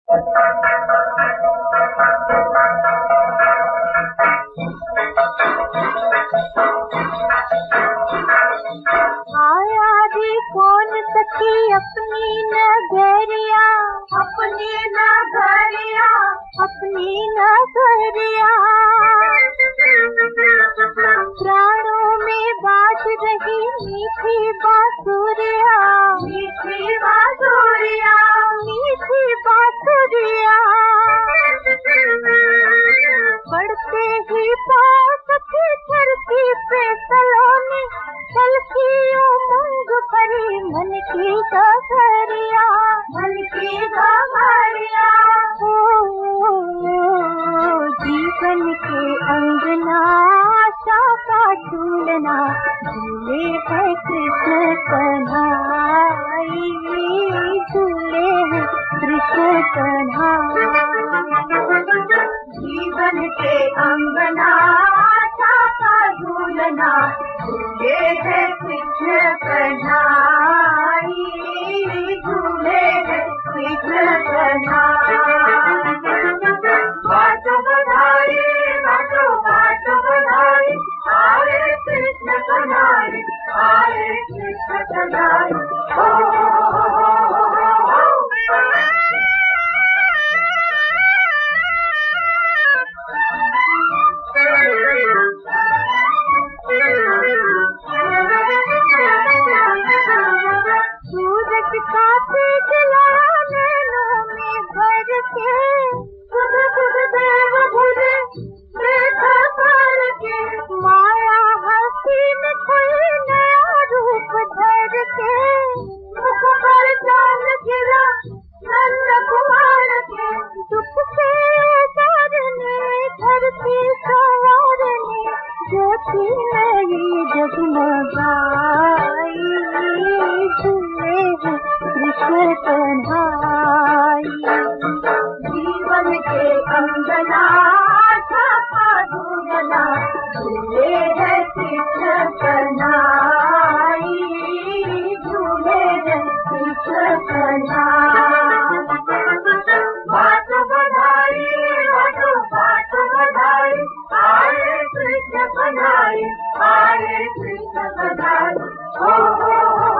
आया रे कौन सखी अपनी नगरिया, अपनी नगरिया, अपनी नगरिया। प्राणों में बाज रही मीठी बांसुरिया, मीठी बांसुरिया, मीठी बांसुरिया। बढ़ते ही पाँव सखी धरती पे सलोनी, छलकी उमंग भरी मन की गगरिया, मन की गगरिया। जीवन के अंगना आशा का झूलना, झूले है कृष्ण कन्हाई, झूले है कृष्ण कन्हाई। जीवन के अंगना आशा का झूलना, झूले है कृष्ण कन्हाई, झूले है कृष्ण कन्हाई। बाजो बधाई, बाजो बाजो बधाई, आए कृष्ण कन्हाई, आए कृष्ण कन्हाई। सूरज का तेजला नैनों में भर के, खुद खुद देव भुले देखा कर के। माया हसीन कोई नया रूप धर के, मुख पर चांद गिरा नंद कुमार के। दुख से तारने धरती संवारने, ज्योति नई जगमगाई, झूले है कृष्ण कन्हाई। जीवन के अंगना आशा का झूलना, झूले है कृष्ण कन्हाई, झूले है कृष्ण कन्हाई। बाजो बधाई, बाजो बाजो बधाई, आए कृष्ण कन्हाई, आए कृष्ण कन्हाई। हो हो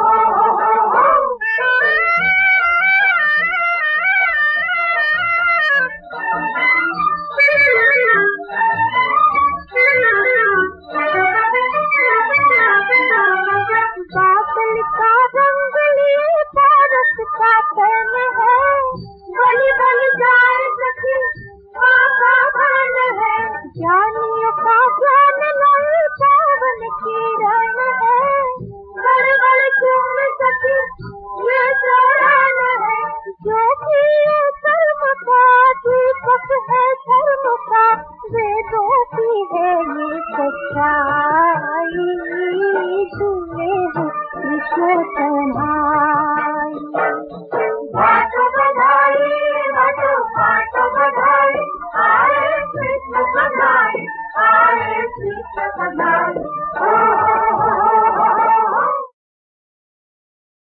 बादल का रंग लिए पारस का तन है, बलि बलि जाए सखी माँ का धन है। ज्ञानियों का ज्ञान लाए पावन किरण है, गड़ गड़ चुम सखी ये चरण है। जो कि कर्म का दीपक है धर्म का, वेदों की है ये सच्चाई।